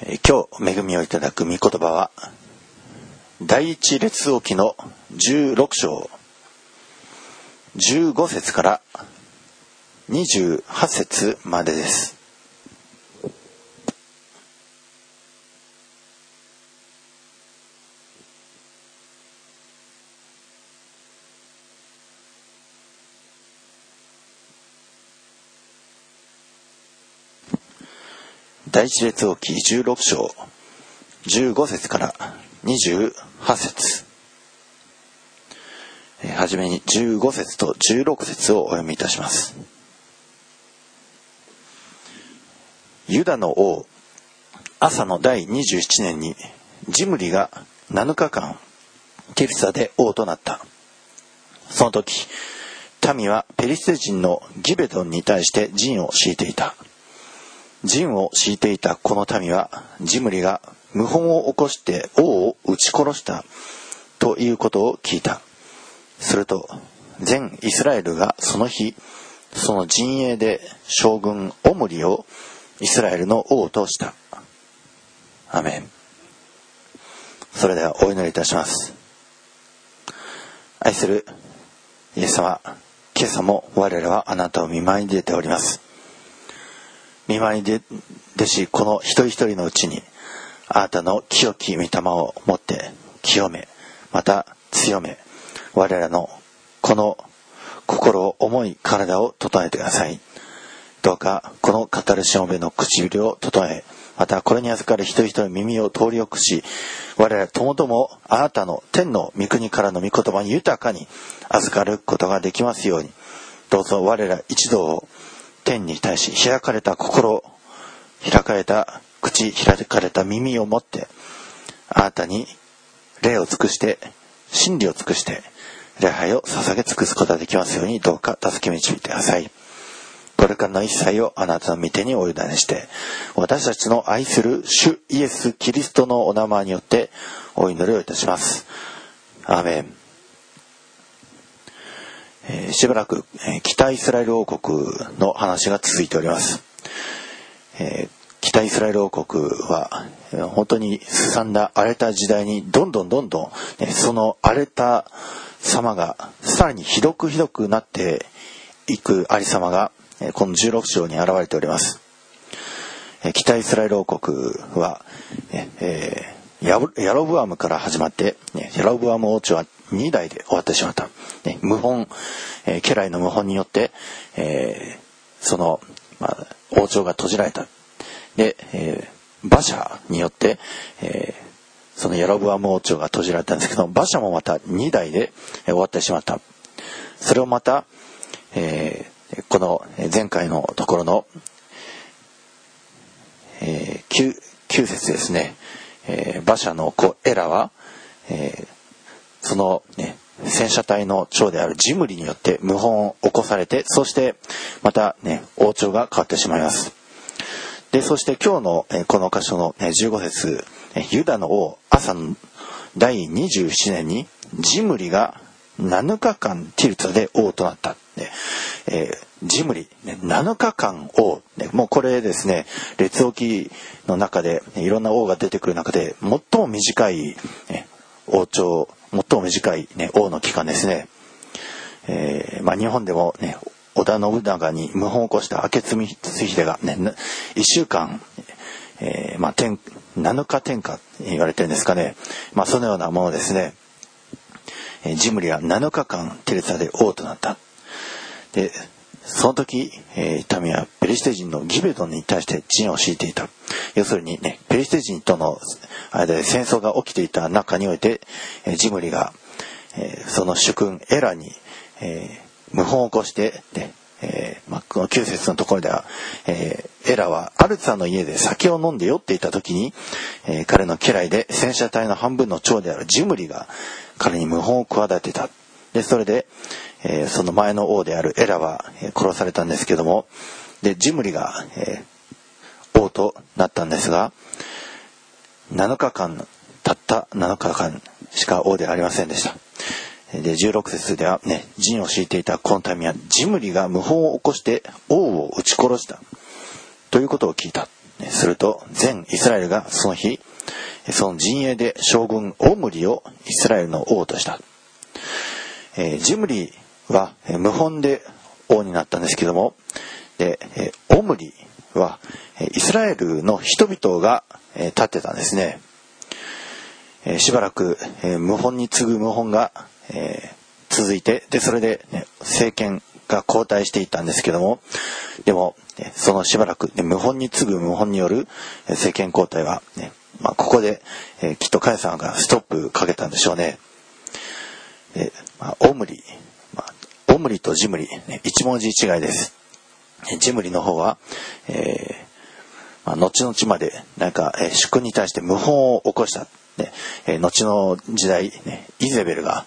今日恵みをいただく御言葉は第一列王記の16章15節から28節までです。第一列王記16章15節から28節、はじめに15節と16節をお読みいたします。ユダの王アサの第27年にジムリが7日間ティルサで王となった。その時民はペリシテ人のギベドンに対して陣を敷いていた。陣を敷いていたこの民はジムリが謀反を起こして王を撃ち殺したということを聞いた。すると全イスラエルがその日その陣営で将軍オムリをイスラエルの王とした。アメン。それではお祈りいたします。愛するイエス様、今朝も我らはあなたを御前に出ております。御前に出しこの一人一人のうちにあなたの清き御霊を持って清め、また強め、我らのこの心を思い体を整えてください。どうかこの語るしもべの唇を整え、またこれに預かる一人一人の耳を通りよくし、我らともともあなたの天の御国からの御言葉に豊かに預かることができますように、どうぞ我ら一同を天に対し開かれた心、開かれた口、開かれた耳を持ってあなたに礼を尽くして真理を尽くして礼拝を捧げ尽くすことができますように、どうか助け導いてください。これからの一切をあなたの御手にお委ねして、私たちの愛する主イエス・キリストのお名前によってお祈りをいたします。アーメン。しばらく北イスラエル王国の話が続いております。北イスラエル王国は本当に荒んだ荒れた時代にどんどんその荒れた様がさらにひどくなっていくありさまがこの16章に現れております。北イスラエル王国はヤロブアムから始まってヤロブアム王朝は2代で終わってしまった。謀反、家来の謀反によって、その、王朝が閉じられた。で、馬車によって、そのヤロブアム王朝が閉じられたんですけど、馬車もまた2代で終わってしまった。それをまた、この前回のところの、9節ですね。馬車の子エラは、その、戦車隊の長であるジムリによって謀反を起こされて、そしてまた王朝が変わってしまいます。で、そして今日のこの箇所の15節、ユダの王アサの第27年にジムリが7日間ティルサで王となった。ジムリ、7日間王、もうこれですね、列王記の中でいろんな王が出てくる中で最も短い王朝、最も短い、王の期間ですね。日本でも織田信長に謀反を起こした明智光秀が1週間、7日天下言われてるんですかね。そのようなものですね。ジムリは7日間テルサで王となった。で、その時、民はペリシテ人のギベドンに対して陣を敷いていた。要するにペリシテ人との間で戦争が起きていた中において、ジムリが、その主君エラに、謀反を起こして、この9節のところでは、エラはアルツァの家で酒を飲んで酔っていた時に、彼の家来で戦車隊の半分の長であるジムリが彼に謀反を企てた。で、それで、その前の王であるエラは殺されたんですけども、でジムリが、王となったんですが、7日間たった7日間しか王ではありませんでした。で16節では陣を敷いていたこの民はジムリが謀反を起こして王を撃ち殺したということを聞いた。 すると全イスラエルがその日その陣営で将軍オムリをイスラエルの王とした。ジムリは謀反で王になったんですけども、でオムリはイスラエルの人々が立ってたんですね。しばらく謀反に次ぐ謀反が続いて、でそれで政権が交代していったんですけども、でもそのしばらく謀反に次ぐ謀反による政権交代はここできっとカエさんがストップかけたんでしょうね。オムリとジムリ、一文字違いです。ジムリの方は、後々まで主君に対して謀反を起こした、後の時代、イゼベルが、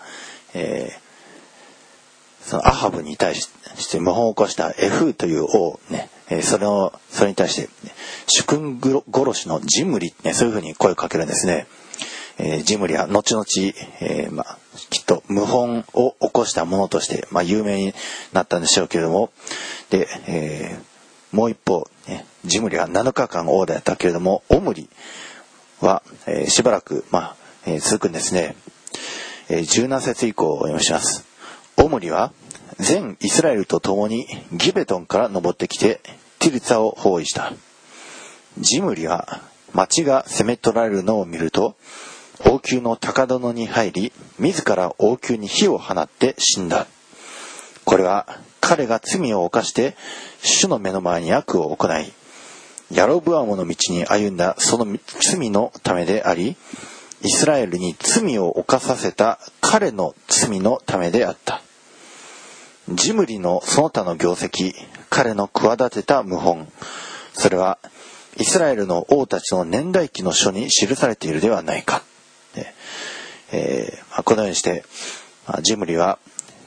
そのアハブに対して謀反を起こしたエフーという王、それに対して、主君殺しのジムリ、そういうふうに声をかけるんですね。ジムリは後々、きっと謀反を起こした者として、有名になったんでしょうけれども、で、もう一方、ジムリは7日間王であったけれども、オムリは、しばらく、続くんですね。17節以降を読みします。オムリは全イスラエルと共にギベトンから登ってきてティルツァを包囲した。ジムリは町が攻め取られるのを見ると王宮の高殿に入り、自ら王宮に火を放って死んだ。これは彼が罪を犯して主の目の前に悪を行い、ヤロブアムの道に歩んだその罪のためであり、イスラエルに罪を犯させた彼の罪のためであった。ジムリのその他の業績、彼の企てた謀反、それはイスラエルの王たちの年代記の書に記されているではないか。このようにしてジムリは、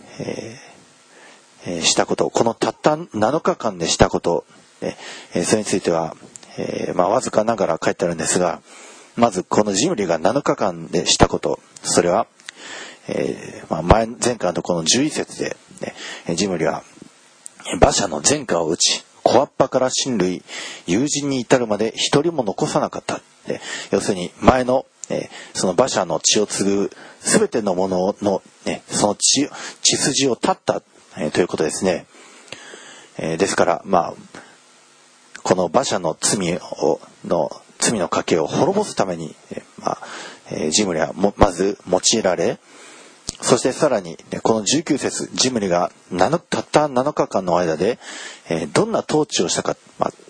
したこと、このたった7日間でしたこと、それについては、わずかながら書いてあるんですが、まずこのジムリが7日間でしたこと、それは、前回のこの11節で、ジムリは馬車の前科を打ち、小っぱから親類友人に至るまで一人も残さなかった。要するに前の、その馬車の血を継ぐ全てのものの、その血筋を断った、ということですね。ですからこの馬車の罪の家系を滅ぼすために、ジムリはまず用いられ、そしてさらにこの19節、ジムリがたった7日間の間でどんな統治をしたか、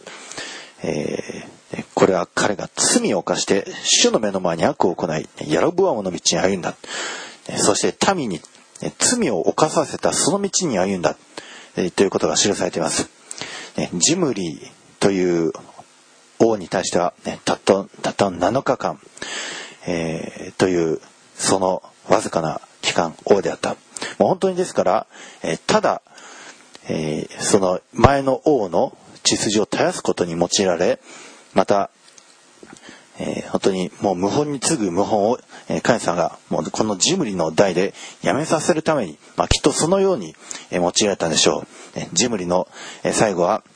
これは彼が罪を犯して主の目の前に悪を行い、ヤロブアムの道に歩んだ。そして民に罪を犯させたその道に歩んだ、ということが記されています。ジムリという王に対しては、たった7日間、というそのわずかな期間王であった。もう本当にですから、ただ、その前の王の血筋を絶やすことに用いられ、また、本当にもう謀反に次ぐ謀反を、カエンさんがもうこのジムリの代でやめさせるために、きっとそのように用いられたんでしょう。ジムリの最後は、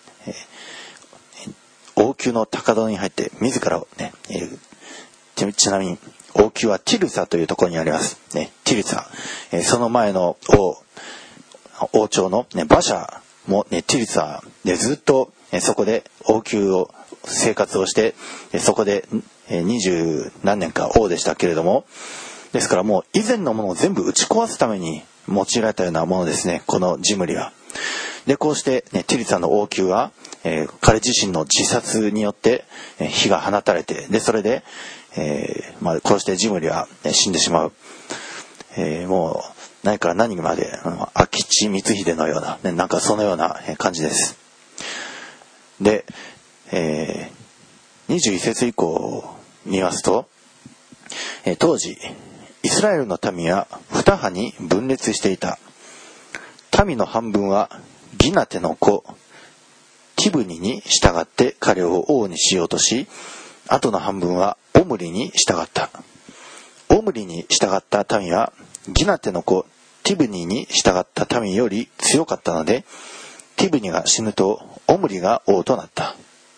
王宮の高殿に入って自らをね、ちなみに王宮はティルサというところにあります。ティルサ、その前の王朝の、馬車も、ティルサでずっと、そこで王宮を生活をして、そこで20何年か王でしたけれども、ですからもう以前のものを全部打ち壊すために用いられたようなものですね、このジムリは。でこうして、ティルサの王宮は、彼自身の自殺によって、火が放たれて、でそれで、こうしてジムリは死んでしまう。もう何から何まで明智光秀のような、なんかそのような感じです。で、21節以降を見ますと、当時イスラエルの民は2派に分裂していた。民の半分はギナテの子ティブニに従って彼を王にしようとし、あとの半分はオムリに従った。オムリに従った民はギナテの子ティブニに従った民より強かったので、ティブニが死ぬとオムリが王となった。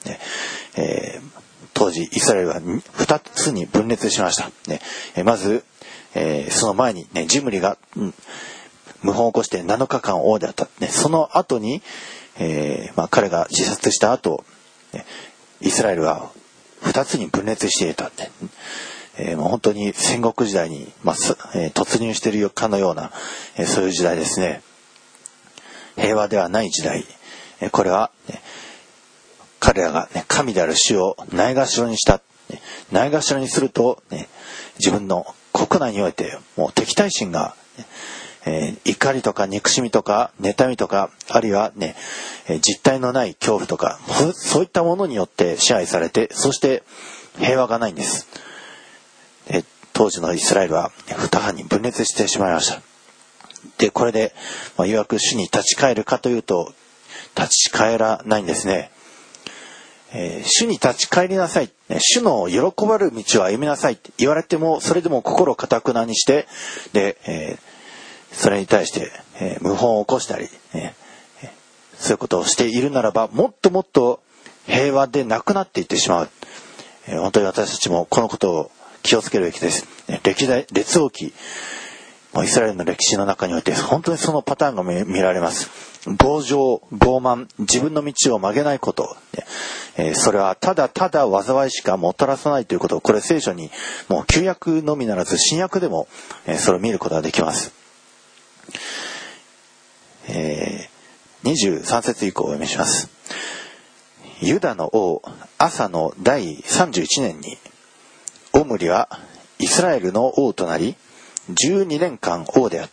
当時イスラエルは2つに分裂しました。まず、その前に、ジムリが、謀反を起こして7日間王であった。その後に、彼が自殺した後、イスラエルは2つに分裂していた。もう本当に戦国時代に、突入しているかのような、そういう時代ですね。平和ではない時代。これは、彼らが、神である主をないがしろにした。ないがしろにすると、自分の国内においてもう敵対心が、怒りとか憎しみとか妬みとか、あるいは実体のない恐怖とか、そういったものによって支配されて、そして平和がないんです。当時のイスラエルは2派に分裂してしまいました。で、これで、ようやく主に立ち返るかというと、立ち返らないんですね。主に立ち返りなさい、主の喜ばれる道を歩みなさいって言われても、それでも心を堅くなにして、で、それに対して、謀反を起こしたり、そういうことをしているならば、もっともっと平和でなくなっていってしまう。本当に私たちもこのことを気をつけるべきです。列王記、イスラエルの歴史の中において本当にそのパターンが見られます。暴情、傲慢、自分の道を曲げないこと、それはただただ災いしかもたらさないということ、これ聖書にもう旧約のみならず新約でもそれを見ることができます。23節以降をお読みします。ユダの王アサの第31年にオムリはイスラエルの王となり12年間王であった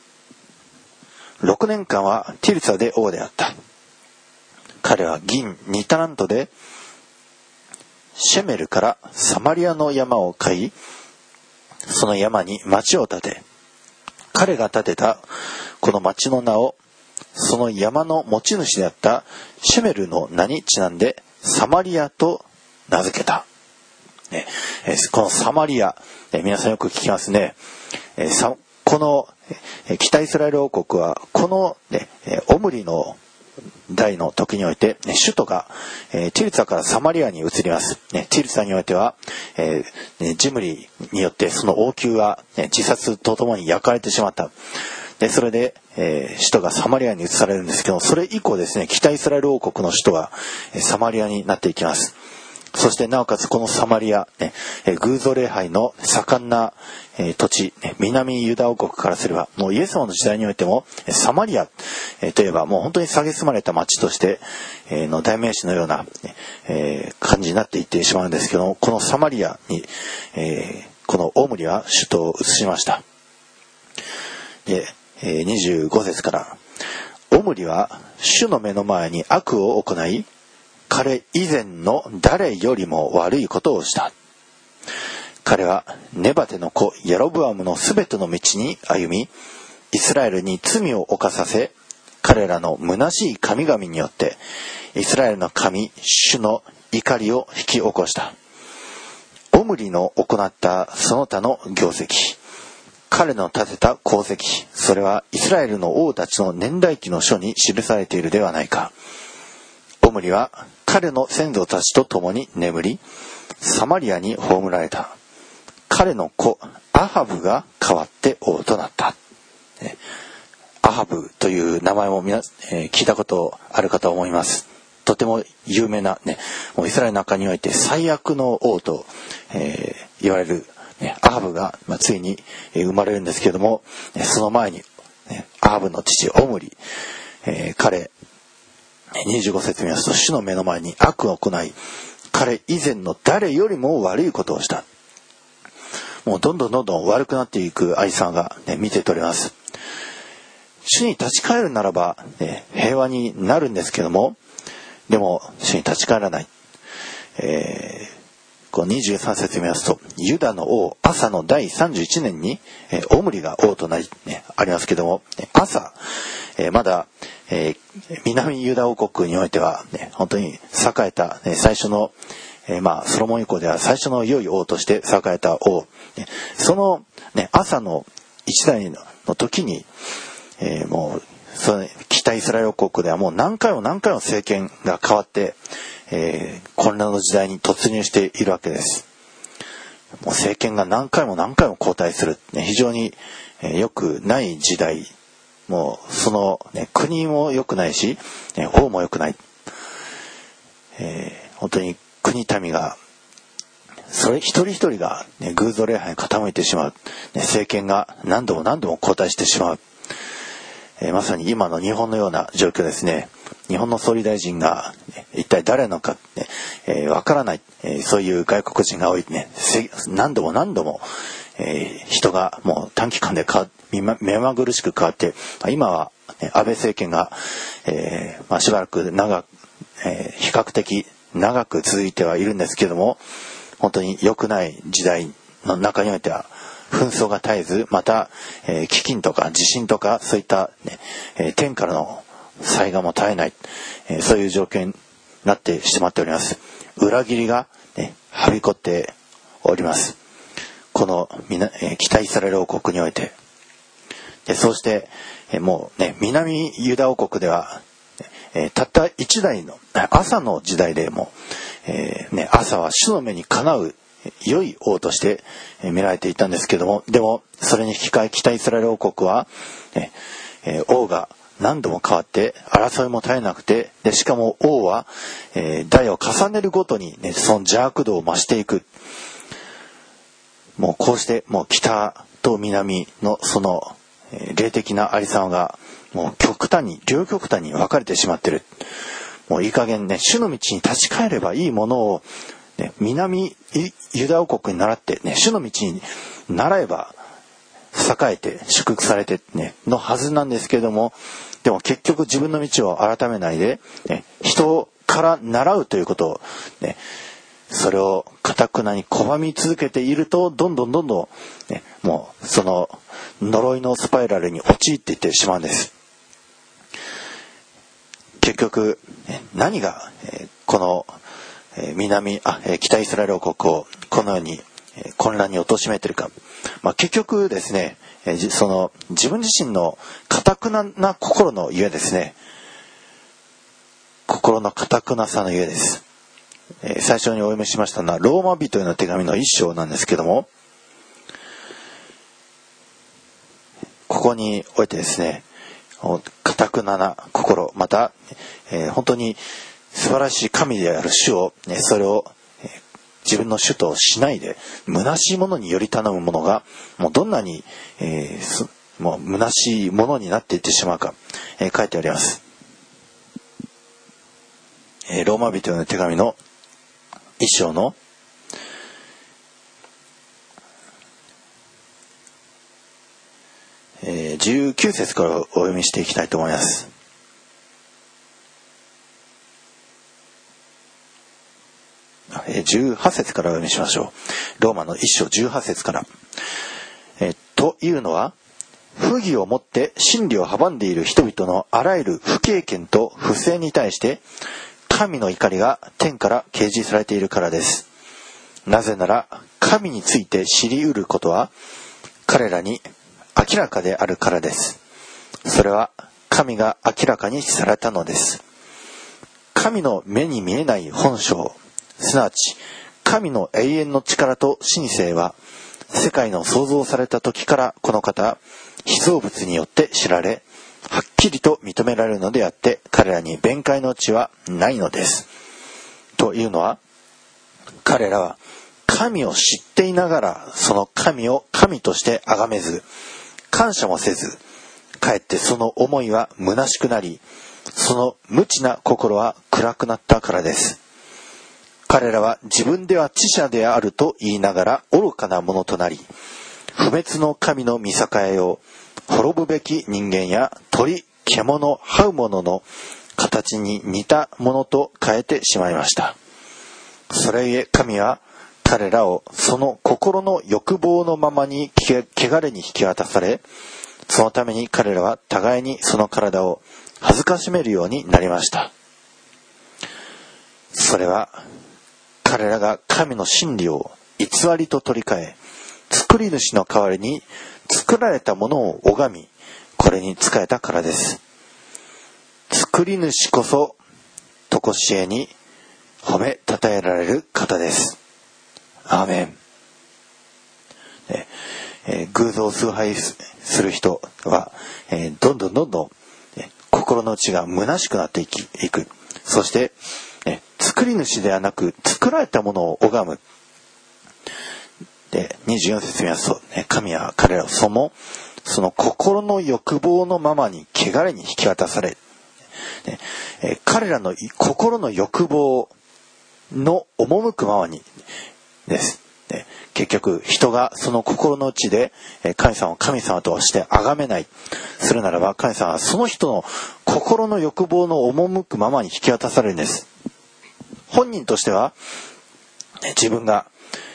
。6年間はティルサで王であった。彼は銀2タラントでシェメルからサマリアの山を買い、その山に町を建て、彼が建てたこの町の名をその山の持ち主であったシェメルの名にちなんでサマリアと名付けた。このサマリア、皆さんよく聞きますね。この北イスラエル王国はこの、オムリの代の時において、首都が、ティルサからサマリアに移ります。ティルサにおいては、ジムリによってその王宮は、自殺とともに焼かれてしまった。でそれで、首都がサマリアに移されるんですけど、それ以降ですね、北イスラエル王国の首都はサマリアになっていきます。そしてなおかつこのサマリア、偶像礼拝の盛んな土地、南ユダ王国からすれば、もうイエス様の時代においてもサマリアといえばもう本当に蔑まれた町としての代名詞のような感じになっていってしまうんですけど、このサマリアにこのオムリは首都を移しました。で25節から、オムリは主の目の前に悪を行い、彼以前の誰よりも悪いことをした。彼はネバテの子ヤロブアムのすべての道に歩み、イスラエルに罪を犯させ、彼らの虚しい神々によってイスラエルの神主の怒りを引き起こした。オムリの行ったその他の業績、彼の立てた功績、それはイスラエルの王たちの年代記の書に記されているではないか。オムリは彼の先祖たちと共に眠り、サマリアに葬られた。彼の子アハブが代わって王となった。アハブという名前も聞いたことあるかと思います。とても有名な、もうイスラエルの中において最悪の王と、言われる、アハブが、ついに生まれるんですけれども、その前に、アハブの父オムリ、彼25節見ますと、主の目の前に悪を行い、彼以前の誰よりも悪いことをした。もうどんどん悪くなっていく愛さんが、見て取れます。主に立ち返るならば、平和になるんですけども、でも主に立ち返らない。この23節見ますと、ユダの王アサの第31年に、オムリが王となり、ありますけども、アサ、まだ、南ユダ王国においては、本当に栄えた、最初の、ソロモン以降では最初の良い王として栄えた王、その、アサの一代の時に、もうその北イスラエル王国ではもう何回も政権が変わって、 混乱の時代に突入しているわけです。もう政権が何回も何回も交代する、非常に良くない時代。もうその、国も良くないし、王も良くない。本当に国民がそれ一人一人が、偶像礼拝に傾いてしまう、政権が何度も何度も交代してしまう、まさに今の日本のような状況ですね。日本の総理大臣が、一体誰なのか、わからない、そういう外国人が多い、何度も何度も、人がもう短期間で目まぐるしく変わって、今は、安倍政権が、しばらく比較的長く続いてはいるんですけども、本当に良くない時代の中においては紛争が絶えず、また、飢饉とか地震とかそういった、天からの災害も絶えない、そういう状況になってしまっております。裏切りが、はびこっております。この北イスラエル王国において。そうして、もう南ユダ王国では、たった一代の朝の時代でも、朝は主の目にかなう良い王として見られていたんですけども、でもそれに引き換え北イスラエル王国は、王が何度も変わって争いも絶えなくて、しかも王は、代を重ねるごとに、その邪悪度を増していく。もうこうしてもう北と南のその、霊的なありさまがもう両極端に分かれてしまっている。もういい加減主の道に立ち返ればいいものを、南ユダ王国に倣って、主の道に習えば栄えて祝福されて、のはずなんですけれども、でも結局自分の道を改めないで、人から習うということを、それを堅なに拒み続けていると、どんどん、もうその呪いのスパイラルに陥っていってしまうんです。結局何がこの北イスラエル王国をこのように混乱に貶めているか、結局ですね、その自分自身の堅な心のゆえですね、心の堅なさのゆえです。最初にお読みしましたのはローマ人への手紙の一章なんですけども、ここにおいてですね、堅な心、また、本当に素晴らしい神である主を、それを、自分の主としないで虚しいものにより頼むものがもうどんなに、もう虚しいものになっていってしまうか、書いてあります。ローマ人への手紙の一章の19節からお読みしていきたいと思います。18節からお読みしましょう。ローマの一章18節から。というのは、不義をもって真理を阻んでいる人々のあらゆる不敬虔と不正に対して神の怒りが天から掲示されているからです。なぜなら神について知り得ることは彼らに明らかであるからです。それは神が明らかにされたのです。神の目に見えない本性、すなわち神の永遠の力と神性は世界の創造された時からこの方被造物によって知られ、はっきりと認められるのであって、彼らに弁解の余地はないのです。というのは、彼らは神を知っていながらその神を神として崇めず、感謝もせず、かえってその思いは虚しくなり、その無知な心は暗くなったからです。彼らは自分では知者であると言いながら愚かなものとなり、不滅の神の見境を滅ぶべき人間や鳥、獣、這うものの形に似たものと変えてしまいました。それゆえ神は彼らをその心の欲望のままに汚れに引き渡され、そのために彼らは互いにその体を恥ずかしめるようになりました。それは彼らが神の真理を偽りと取り替え、作り主の代わりに作られたものを拝み、これに仕えたからです。作り主こそ常しえに褒めたたえられる方です。アーメン。偶像崇拝する人は、どんどん心の内が虚しくなっていく。そして、作り主ではなく作られたものを拝む。で、24節見ますと、神は彼らをその心の欲望のままに汚れに引き渡され、彼らの心の欲望の赴くままにです。結局人がその心の内で神様を神様として崇めないするならば、神様はその人の心の欲望の赴くままに引き渡されるんです。本人としては自分が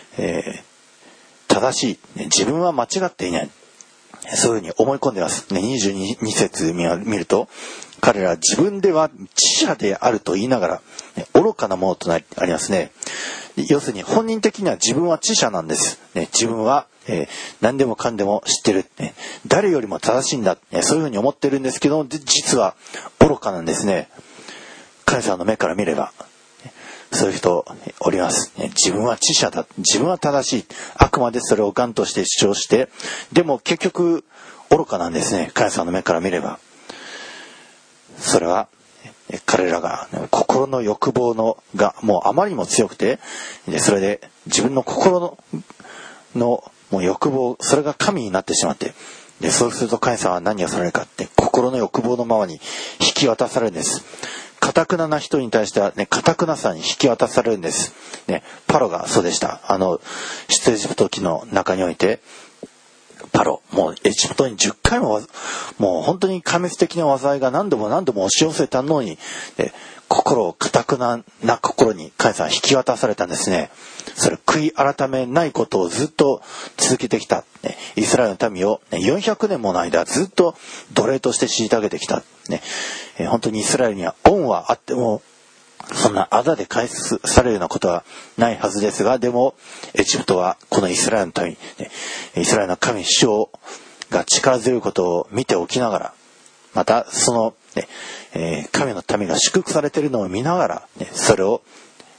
正しい、自分は間違っていない、そういうふうに思い込んでいます。22節見ると、彼らは自分では知者であると言いながら愚かなものとありますね。要するに本人的には自分は知者なんです。自分は何でもかんでも知ってる。誰よりも正しいんだ。そういうふうに思ってるんですけど、実は愚かなんですね。神様の目から見れば。そういう人おります。自分は知者だ。自分は正しい。あくまでそれを頑として主張して、でも結局愚かなんですね。神様の目から見れば。それは彼らが心の欲望がもうあまりにも強くて、それで自分の心のもう欲望、それが神になってしまって、でそうすると神様は何をされるかって、心の欲望のままに引き渡されるんです。堅くなな人に対しては堅くなさに引き渡されるんです。パロがそうでした。出エジプト記の中において、パロ、もうエジプトに10回もう本当に壊滅的な災いが何度も押し寄せたのに、堅くな心に神様は引き渡されたんですね。それ悔い改めないことをずっと続けてきた。イスラエルの民を400年もの間ずっと奴隷として虐げてきた。本当にイスラエルには恩はあっても、そんなあだで返されるようなことはないはずですが、でもエジプトはこのイスラエルの民、イスラエルの神主張が力強いことを見ておきながら、またその、神の民が祝福されているのを見ながら、それを、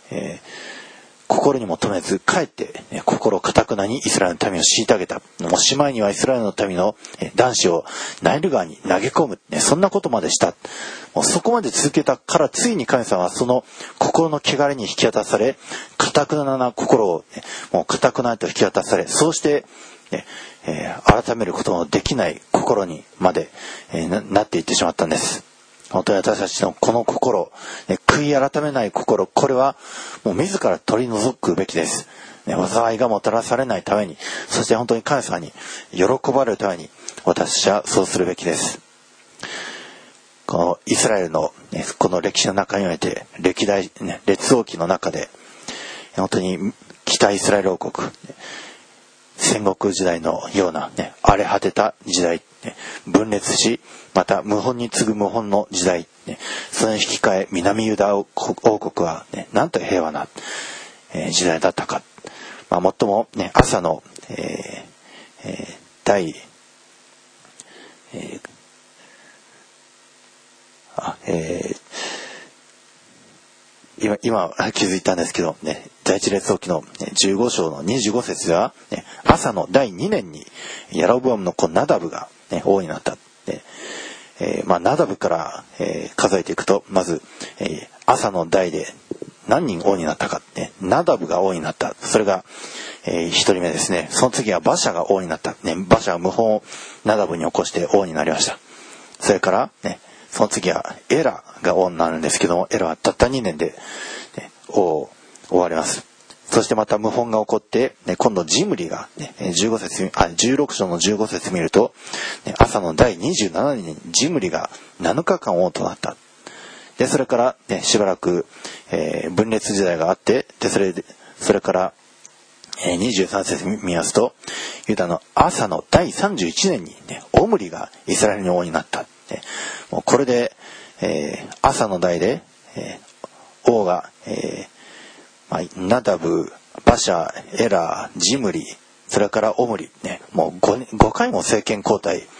心に求めずかえって、心堅くなにイスラエルの民を虐げた。もうしまいにはイスラエルの民の男子をナイル川に投げ込む、そんなことまでした。もうそこまで続けたから、ついに神様はその心の汚れに引き渡され、堅くな心を、もう堅くなと引き渡され、そうして、改めることのできない心にまで、なっていってしまったんです。本当に私たちのこの心、悔い改めない心、これはもう自ら取り除くべきです。災いがもたらされないために、そして本当に神様に喜ばれるために、私たちはそうするべきです。このイスラエルの、この歴史の中において、歴代、列王記の中で、本当に北イスラエル王国、戦国時代のような、荒れ果てた時代、分裂し、また謀反に次ぐ謀反の時代、それに引き換え南ユダ王国は、なんと平和な、時代だったか。最も、朝の、今気づいたんですけど、第一列王記の15章の25節では、朝の第2年にヤロボアムの子ナダブが、王になった。ナダブから、数えていくと、まず、朝の代で何人王になったか、ナダブが王になった。それが、1人目ですね。その次はバシャが王になった。バシャは謀反をナダブに起こして王になりました。それから、その次はエラが王になるんですけども、エラはたった2年で、王を終わります。そしてまた謀反が起こって、今度ジムリが、16章の15節見ると、朝の第27年にジムリが7日間王となった。でそれから、しばらく、分裂時代があって、でそれから、23節見ますと、ユダの朝の第31年に、オムリがイスラエルの王になった。もうこれで、朝の代で、王が、ナダブ、バシャ、エラ、ジムリ、それからオムリ、もう 5回も政権交代、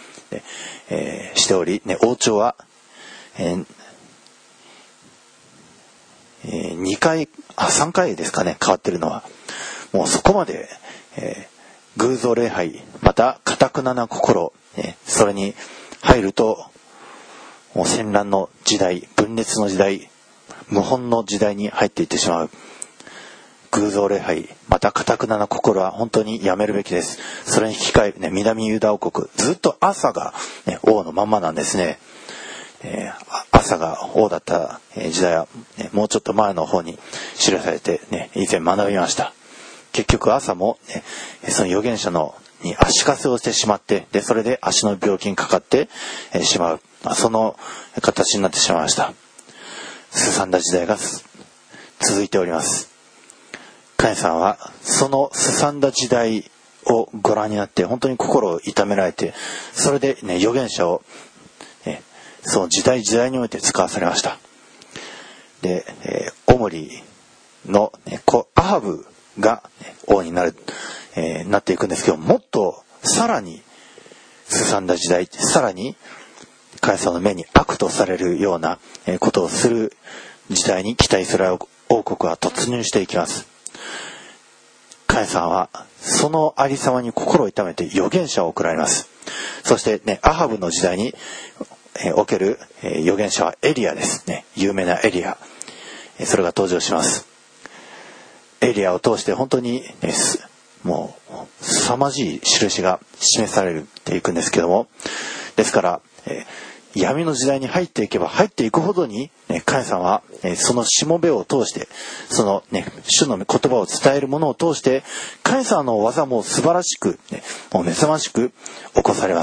しており、王朝は、 3回ですかね、変わってるのは。もうそこまで、偶像礼拝、また堅な心、それに入ると、もう戦乱の時代、分裂の時代、無本の時代に入っていってしまう。偶像礼拝、また堅な心は本当にやめるべきです。それに引き換え、南ユダ王国、ずっとアサが、王のまんまなんですね。アサが王だった時代は、もうちょっと前の方に記されて、以前学びました。結局アサも、その預言者に足かせをしてしまって、でそれで足の病気にかかってしまう、その形になってしまいました。すさんだ時代が続いております。神さんはそのすさんだ時代をご覧になって本当に心を痛められて、それで、預言者を、その時代において使わされました。で、オムリの子アハブが王になっていくんですけど、もっとさらにすさんだ時代、さらに神様の目に悪とされるようなことをする時代に北イスラエル王国は突入していきます。神様はそのありさまに心を痛めて預言者を送られます。そしてアハブの時代における預言者はエリアですね。有名なエリア、それが登場します。エリアを通して本当にもう凄まじい印が示されていくんですけども、ですから闇の時代に入っていけば入っていくほどに、神様は、そのしもべを通して、その、主の言葉を伝えるものを通して、神様の技も素晴らしく、もう目覚ましく起こされます。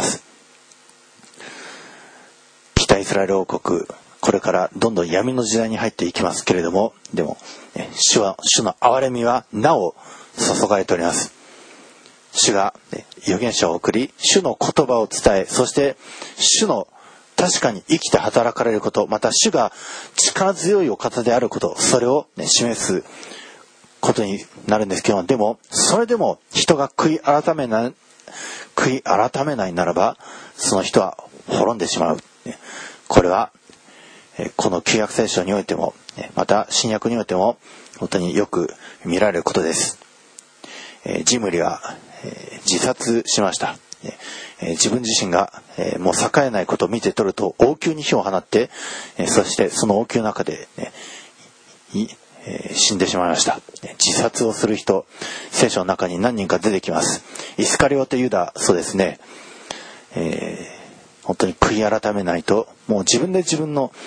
北イスラエル王国、これからどんどん闇の時代に入っていきますけれども、でも、主の憐れみはなお注がれております。主が、預言者を送り、主の言葉を伝え、そして主の確かに生きて働かれること、また主が力強いお方であること、それを、示すことになるんですけども、でもそれでも人が悔い改めないならば、その人は滅んでしまう。これはこの旧約聖書においても、また新約においても本当によく見られることです。ジムリは自殺しました。自分自身がもう栄えないことを見て取ると王宮に火を放って、そしてその王宮の中で、死んでしまいました。自殺をする人、聖書の中に何人か出てきます。イスカリオテユダ、そうですね、本当に悔い改めないと、もう自分で自分の、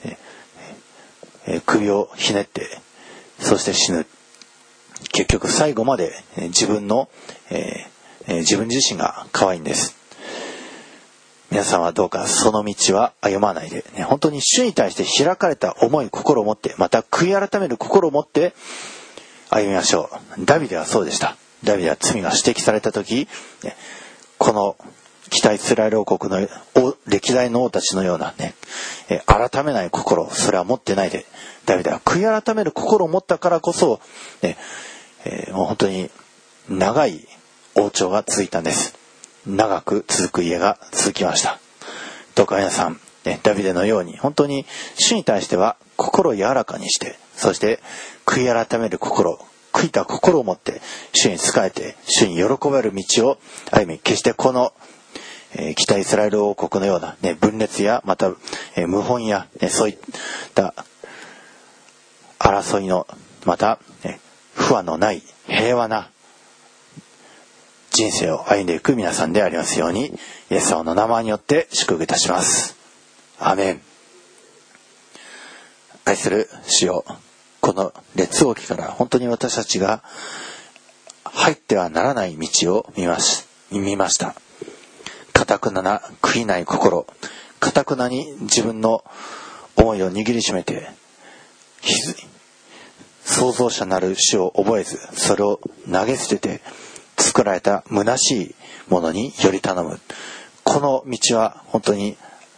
首をひねって、そして死ぬ。結局最後まで自分自身が可愛いんです。皆さんはどうかその道は歩まないで、本当に主に対して開かれた思い、心を持って、また悔い改める心を持って歩みましょう。ダビデはそうでした。ダビデは罪が指摘された時、この北イスラエル王国の歴代の王たちのような改めない心、それは持ってないで、ダビデは悔い改める心を持ったからこそ、もう本当に長い王朝が続いたんです。長く続く家が続きました。どうか皆さん、ダビデのように本当に主に対しては心を柔らかにして、そして悔い改める心、悔いた心を持って主に仕えて、主に喜べる道を歩み、決してこの北イスラエル王国のような、分裂やまた、謀反や、そういった争いの、また、不安のない平和な人生を歩んでいく皆さんでありますように、イエス様の名前によって祝福いたします。アーメン。愛する主よ、この列王記から本当に私たちが入ってはならない道を見ました。堅くな悔いない心、堅くなに自分の思いを握りしめて、創造者なる主を覚えず、それを投げ捨てて作られた虚しいものにより頼む。この道は本当に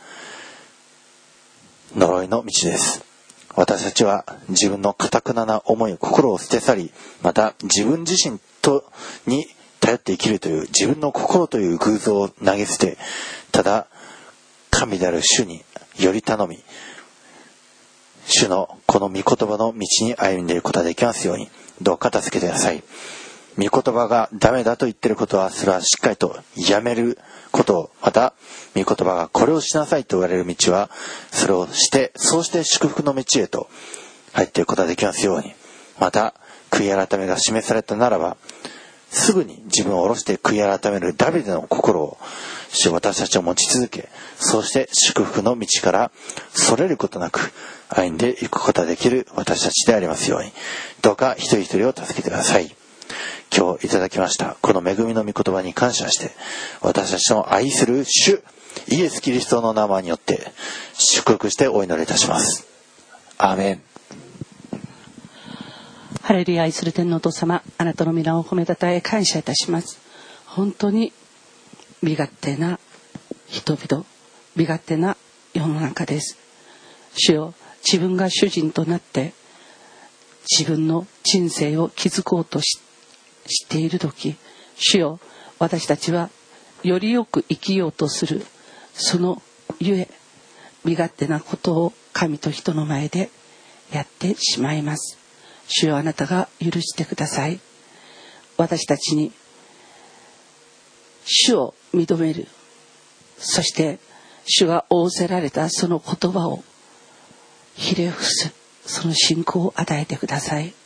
呪いの道です。私たちは自分の堅くな思い、心を捨て去り、また自分自身に頼って生きるという自分の心という偶像を投げ捨て、ただ神である主により頼み、 主のこの御言葉の道に歩んでいくことができますように、どうか助けてください。御言葉がダメだと言っていることは、それはしっかりとやめることを、また御言葉がこれをしなさいと言われる道はそれをして、そうして祝福の道へと入っていくことができますように、また悔い改めが示されたならば、すぐに自分を下ろして悔い改めるダビデの心を主、私たちを持ち続け、そうして祝福の道からそれることなく歩んでいくことができる私たちでありますように、どうか一人一人を助けてください。今日いただきましたこの恵みの御言葉に感謝して、私たちの愛する主イエスキリストの名前によって祝福してお祈りいたします。アーメン。 ハレルヤ。愛する天のお父様、あなたの皆を褒めたたえ感謝いたします。本当に身勝手な人々、身勝手な世の中です。主よ、自分が主人となって自分の人生を築こうとしている時、主よ、私たちはよりよく生きようとする、そのゆえ身勝手なことを神と人の前でやってしまいます。主よ、あなたが許してください。私たちに主を認める、そして主が仰せられたその言葉をひれ伏す、その信仰を与えてください。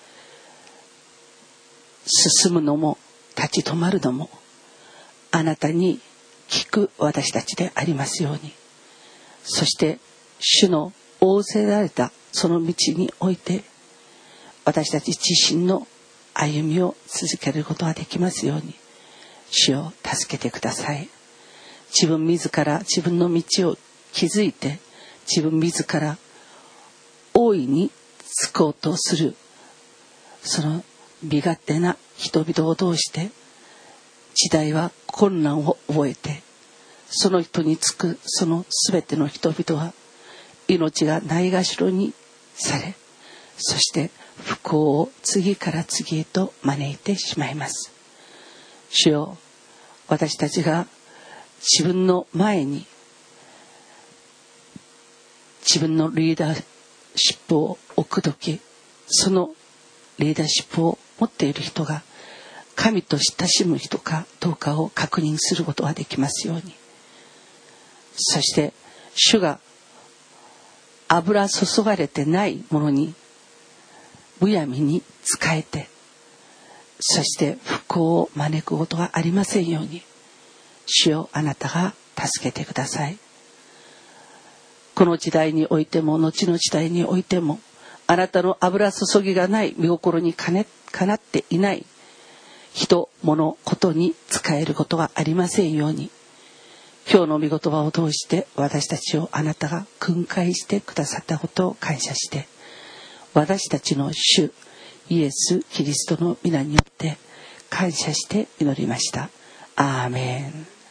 進むのも立ち止まるのもあなたに聞く私たちでありますように、そして主の仰せられたその道において私たち自身の歩みを続けることができますように、主を助けてください。自分自ら自分の道を築いて、自分自ら大いにつこうとするその身勝手な人々を通して、時代は困難を覚えて、その人につくそのすべての人々は命がないがしろにされ、そして不幸を次から次へと招いてしまいます。主よ、私たちが自分の前に自分のリーダーシップを置くとき、そのリーダーシップを持っている人が神と親しむ人かどうかを確認することができますように、そして主が油注がれてないものにむやみに仕えて、そして不幸を招くことがありませんように、主よ、あなたが助けてください。この時代においても後の時代においても、あなたの油注ぎがない御心にかなっていない人物ことに使えることがありませんように、今日の御言葉を通して私たちをあなたが訓戒してくださったことを感謝して、私たちの主イエス・キリストの皆によって感謝して祈りました。アーメン。